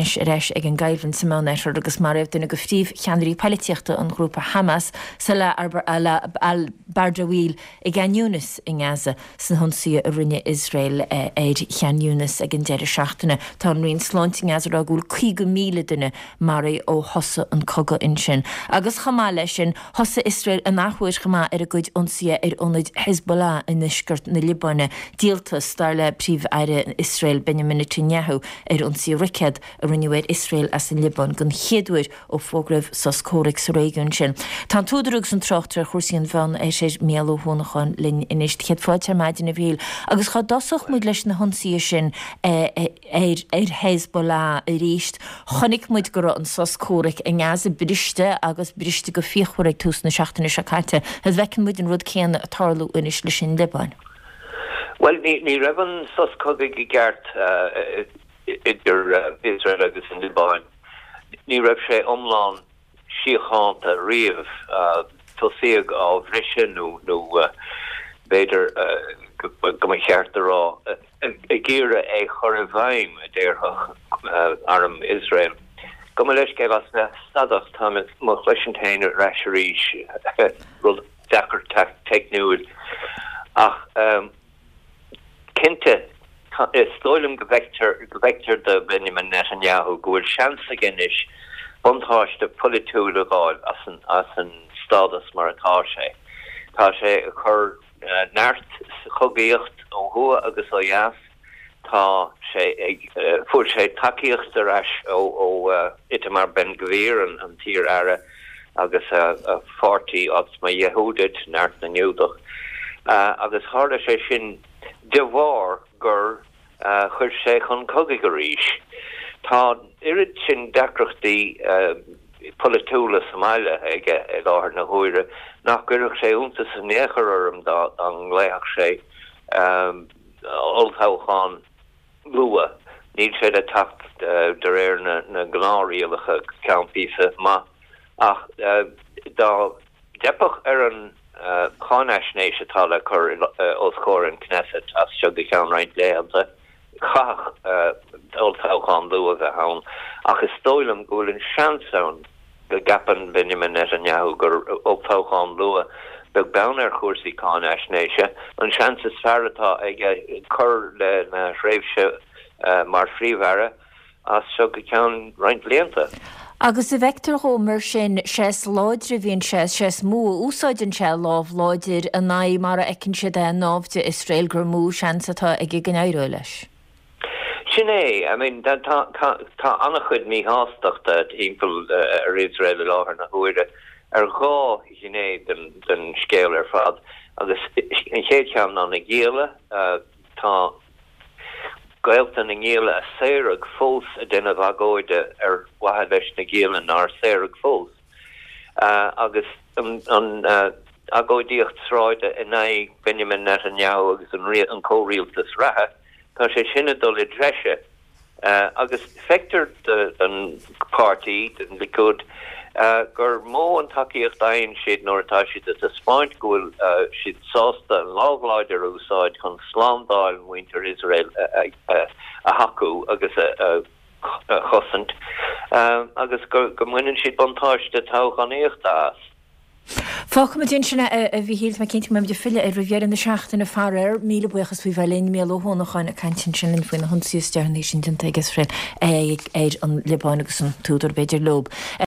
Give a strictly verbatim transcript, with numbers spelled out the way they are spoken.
leis reis ag an gailhann sa mánéisir agus mar raibh duna go fríomh cheannarí políochta an grúpa Hamas sa le al Bardawil i Ghanúnas in Gaza san honsaí a rinne Israel éid Ghanúnas ag an deireadh seachtaine tá an rion sláinting as a gúil chuig míle duine marí ó hosa an coga in sin. Agus chamá lei sin hosa Israel a nachhuair chamá ar a gcuid ionsaí ar ionad Hezbollah in iscart na Libáine díaltas star le príomh aire Israel Benjamin Netanyahu ar ionsaí ricéad a rinneúir Israel as an Libán gon chéadúir ó fógrah sos córic sa réigiún sin. Tá túdarúg san trochttar chuirsaí an bhean é sé méalú hónachan linn inis chéad fáilte maidin a bhíl agus chá dosach muid leis na honsaí sin ar Hezbollah a ríist chonig muid go an sos córic in Gaza briste agus briste go fíochhuireag tús na seachtainna seachtaite has bhecin muid an rud céan a tarlú inis leis sin Libán. Well, ní ní raibhann sos cogaigh i gceart idir Israel agus an Libáin. Ní raibh sé omláin síocháanta riamh tosaíodh á bhriсе nó nó beidir go mai cheart ará a ggéire é chur a bhaim a déirthach arm Israel. Go mai leis céh as na stadach tá mo chluisintéin a reisiríis rud dechar teicniúil ach Kinte stoilm gevector gevector de Benjamin Netanyahu goil chans again is bontáiste politúle gáil as an as an stadas mar atá sé. Tá sé a chur neart chogéocht ó hua agus ó jas tá sé ag fuair sé takeíocht a ras ó ó Itamar Ben Gvir an an tír ara agus a forty odds ma Yehudit neart na Newdach agus harda sé sin de bhar gur chuir sé chun cogaigh go ríis. Tá irid sin decrochtaí politúla Somália ag láthar na huaire nach gurach sé únta sa néchar orm dá an léach sé oltáchan lua níl sé a tacht de réir na na gnáíalacha ceanpísa má ach dá depach ar an Conaisnéis atá le chur os chóir an Knesset as seag go ceann roinnt léanta chach oltáchan lua a hain ach is stoilm gúil an seansaun go gapan Benjamin Netanyahu gur oltáchan lua beg ben ar chóirsaí Conaisnéise an seans is fearratá ag chur le na shréimhse mar phríomhara as seag go ceann roinnt léanta. Agus a vector ho mar sin ses láidre bhíonn ses ses mú úsáidin se láh láidir a naí mar a ecinn si de nábhte Israel gur mú seansatá ag gin éire leis. Sin é, I mean tá tá annach chud mí hásteachta timppel ar Israel láthar na huaire ar gá sin é den den scéal ar fad agus an chéad ceann ná na géala tá Gaeltan in géile a séireg fós a duine bhagóide ar wathe leis na géile nar séireg fós. Agus an agóidíocht sráide in é Benjamin Netanyahu agus an ré an córialtas rathe, tá sé sinna dul I dreise. Agus fector an party den Likud gur mó an takeíocht dain siad nóir atá siad a spáint gohfuil siad sásta an lábhláidir úsáid chun slámdáil muintear Israel a hacu agus a chosint agus go muineann siad bontáiste tách an éocht as. Fácha dún sinna a bhí hílt me cinnte me de fiile ar bhíar na seachtainna fearir míle buchas bhí bhélín mé ónacháin a cantin sin linn faoin na hunsaí stearnééis sin den tegus fred ag éid an Libáin agus an túidir beidir lob.